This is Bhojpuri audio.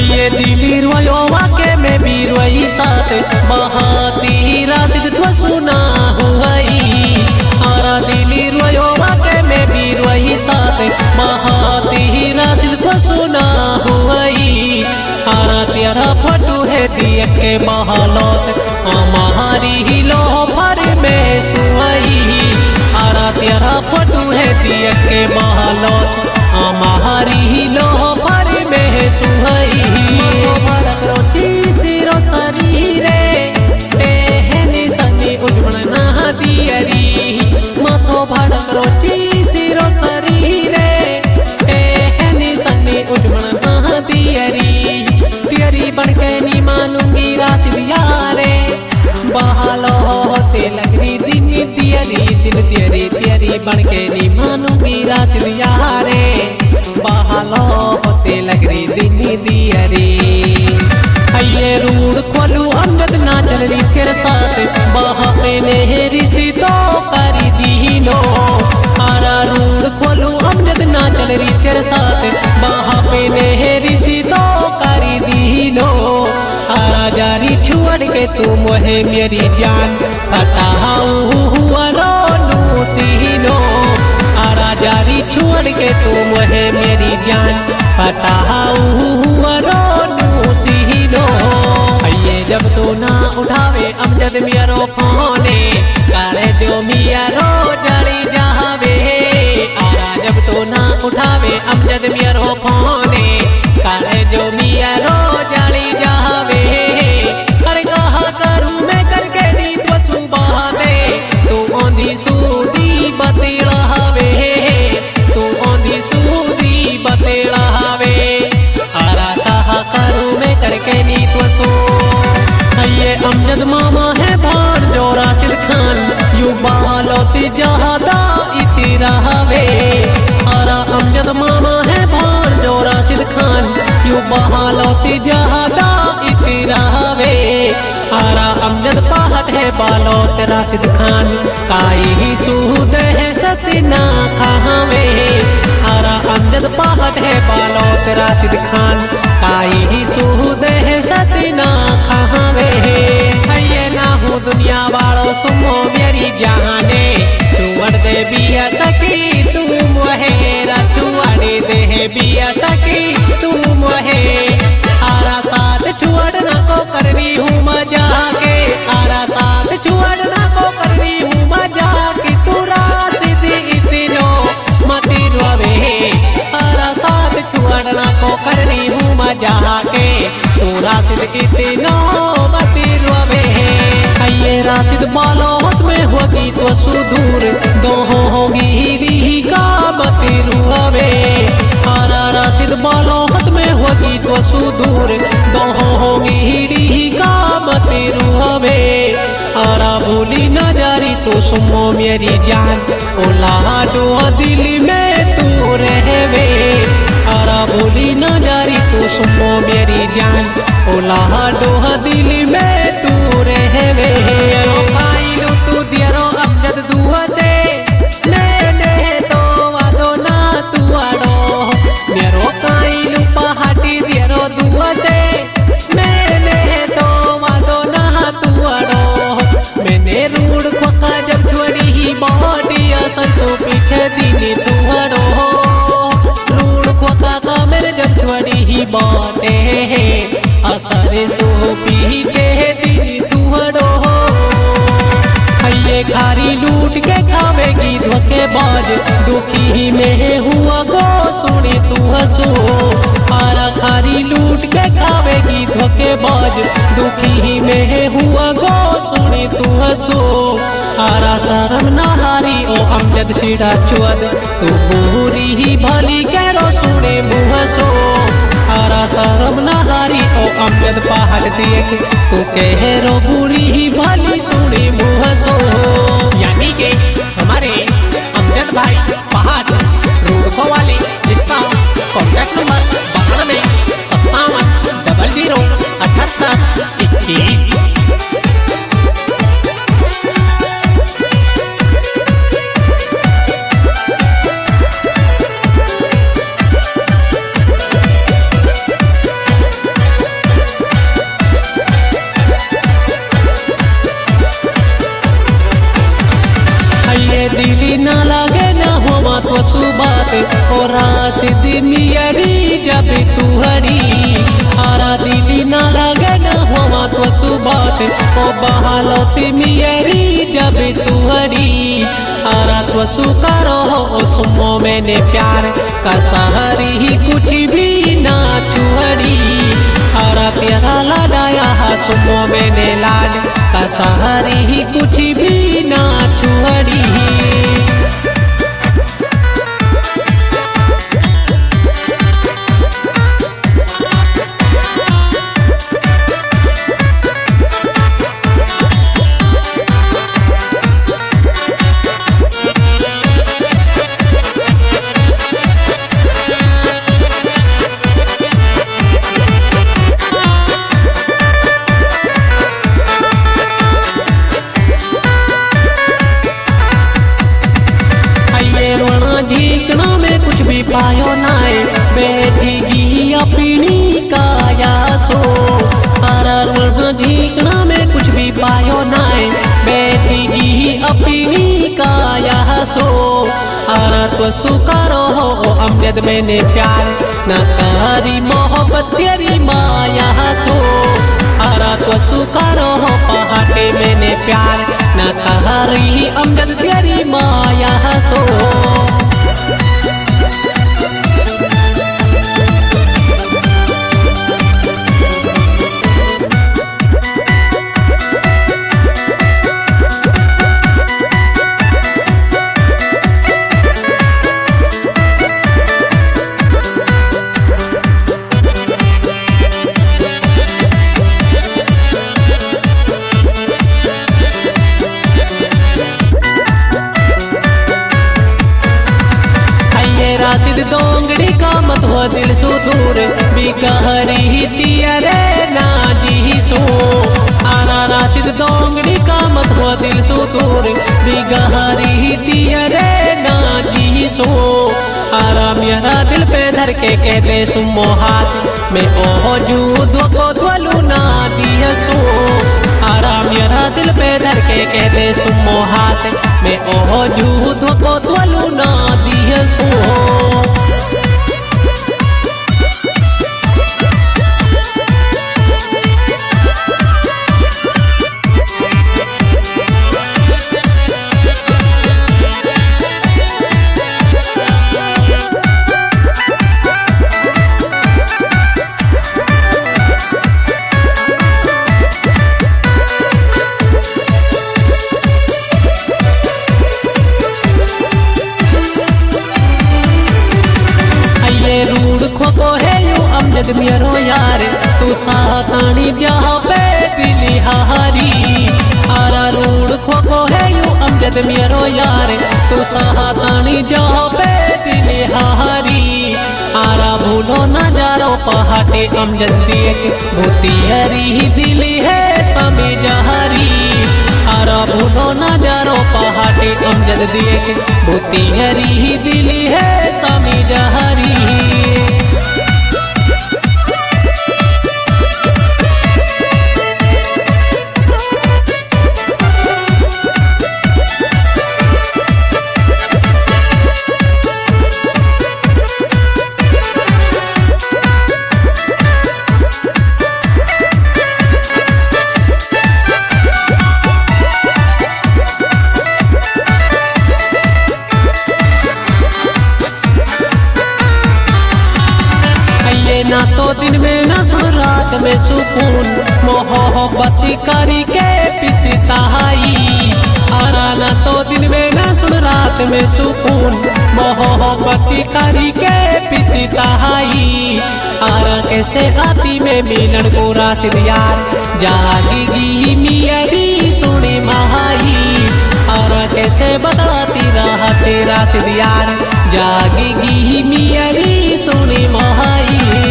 ये दिली रोयोवा के में भी रोई साथ बहाती राशिद तो सुना हुई आरा दिली रोयोवा के में भी रोई साथ बहाती राशिद तो सुना हुई आरा तेरा फटू है दिए के बहालत हमारी ही लो भर में सुई आरा तेरा फटू है दिए के बहालत हमारी ही लो भर में सुई भड़क रोची सिरो शरीरे टेहनी सनी उजवण ना दियरी माथो भड़क रोची सिरो शरीरे टेहनी सनी उजवण ना दियरी तियरी बनके नी मानूंगी राशिद यारे बहालो होते लगरी दिन तियरी दिन तियरी तियरी बनके नी मानूंगी राशिद यारे बहालो होते लगरी दिन दियरी ये रूढ़ खोलू अमजद ना चल रही तेरे साथ बहा पे नेहरी सी तो करी दीनो आरा रूढ़ खोलू अमजद ना चल रही तेरे साथ बहा पे नेहरी सी तो करी दीनो आरा जारी छुअड़ के तू मोहे मेरी जान हटाऊ हुआ रोनू सीनो आरा जारी छुअड़ के तू मोहे मेरी जान हटाऊ हुआ रोनू सीनो ये जब तू ना उठावे अमजद मियारो फोने करे जो मियारो जड़ी जावे आरा जब तू ना उठावे अमजद मियारो फोने करे जो मियारो जड़ी जावे अरे कहा करूं मैं करके नी तो सुबह दे तू ओंधी सूदी बतेड़ावे तू ओंधी सूदी बतेड़ावे आरा कहा करूं मैं करके नी तो सो ये अमजद मामा है भार जो राशिद खान यू बहालोती जहादा इति रहवे आरा अमजद मामा है भार जो राशिद खान यू बहालोती जहादा इति रहवे आरा अमजद पाहट है बालोत राशिद खान काई ही सूद है सतना खावे आरा अमजद पाहट है बालोत राशिद खान काई ही सूद है सतना खावे ये ना हो दुनिया वालों सुनो मेरी जाने छुअड़ दे बिया सकी तू मोहे छुअड़ दे बिया सकी तू मोहे आरा साथ छुअड़ना को करनी हूँ मजा के आरा साथ छुअड़ना को करनी हूँ मजा की तू राशिद इतनो मती रोवे आरा साथ छुअड़ना को करनी हूँ मजा के तू राशिद इतनो मती रोवे ये राशिद बालोत में होगी तो सुदूर दो होगी ली का मती रुआवे आरा राशिद बालोत में होगी तो सुदूर दो होगी ली का मती रुआवे आरा भूली न जारी तो सुनो मेरी जान ओ लाडो दिल में तू रहवे आरा भूली न जारी तो सुनो मेरी जान ओ लाडो दिल में तू रहवे खाइलू तू दियरो अमजद दुआ से मैंने तो वादो ना तू आड़ो मेरो खाइलू पहाटी दियरो दुआ से मैंने तो वादो ना तू आड़ो मैंने रूढ़ खोका जब छोड़ी ही बॉडी असल तो पीछे दीनी तू आड़ो रूढ़ खोका का मेरे जब छोड़ी ही बॉडी असर सो पीछे दीनी तू आड़ो ये खारी लूट के खावेगी धोखेबाज दुखी में हुआ गो सुनी तू हंसो आरा खारी लूट के खावेगी धोखेबाज दुखी में हुआ गो सुनी तू हंसो आरा शर्म नहारी ओ अमजद सीढ़ा चुअद तू बुरी ही भली करो सुने मुँह सो आरा शर्म नहारी ओ अमजद पहाड़ देख तू कह रो बुरी ही भली सुनी मुँह सो यानी के हमारे अमजद भाई पहाड़ रोड वाले जिसका कॉन्टैक्ट नंबर 92 57 00 78 21। बहालती मियरी जब तुहरी आरा तो सुकारो हो सुमो मैंने प्यार का सहरी ही कुछ भी ना छुअड़ी आरा तेरा लड़ाया सुमो मैंने लाड का सहरी ही कुछ भी ना छुअड़ी। झीकना में कुछ भी पायो नाए बैठेगी अपनी काया सो आरा झीकना में कुछ भी पायो नाए बैठेगी अपनी काया सो आरा तो सुकारो हो अमजद मैंने प्यार न तारी मोहब्बत तेरी माया सो आरा तो सुकारो हो पहाटे मैंने प्यार न तारी अमजद तेरी माया सो। राशिद दोंगड़ी का मत हो दिल सो दूर बिगहरी तियरे ना जी सो आरा राशिद दोंगड़ी का मत हो दिल सो दूर बिगहरी तियरे ना जी सो आरा मेरा दिल पे धर के कहते सुमो हाथ में ओह जूद को द्वलू ना दिया सो आरा मेरा दिल पे धर के कहते सुमो हाथ में ओह जूद को द्वलू ना दिया सो। रूड़ खो है यू अमजद मेरो यार तू सातानी जहाँ पे दिली हारी आरा रूड़ खो है यू अमजद मेरो यार तू सातानी जहाँ पे दिली हारी आरा भूलो न जारो पहाटे अमजद देख भूती हरी दिली है समी जहारी आरा भूलो न जारो पहाटे अमजद देख भूती हरी दिली है समी जहारी। ना तो दिन में ना सुन रात में सुकून मोहब्बत करी के पिसताई आरा ना तो दिन में ना सुन रात में सुकून मोहब्बत करी के पिसताई आरा कैसे आती में मिलन को राशिद यार जागीगी मियरी सुनी महाई आरा कैसे बदलाती रहा तेरा सिद यार जागीगी मियरी सुनी महाई।